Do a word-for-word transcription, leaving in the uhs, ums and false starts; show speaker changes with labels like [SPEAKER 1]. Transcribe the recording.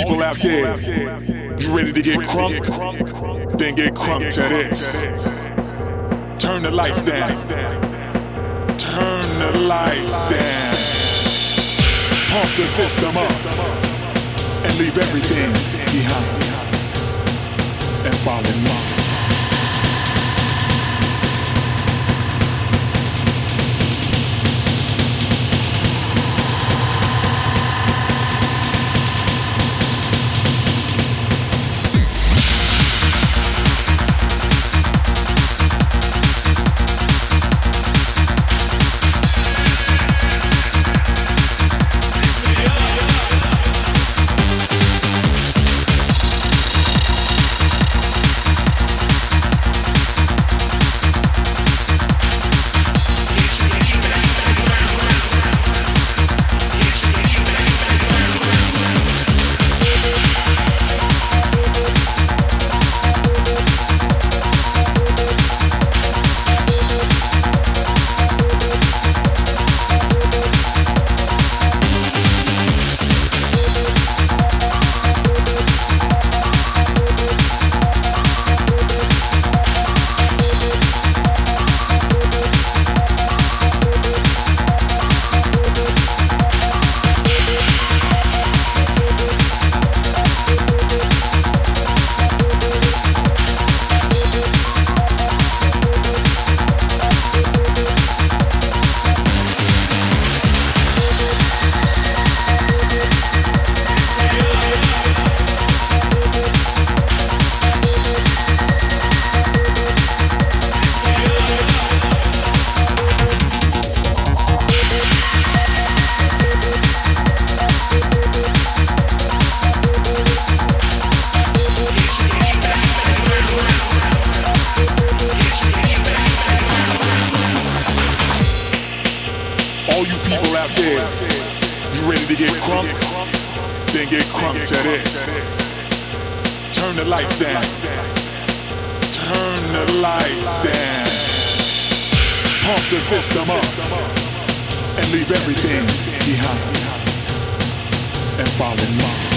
[SPEAKER 1] people out there, you ready to get crunk? Then get crunk to this. Turn the lights down. Turn the lights down. Pump the system up and leave everything behind. And fall in love. All you people out there, you ready to get crunk? Then get crunk to this. Turn the lights down. Turn the lights down. Pump the system up and leave everything behind. And fall in love.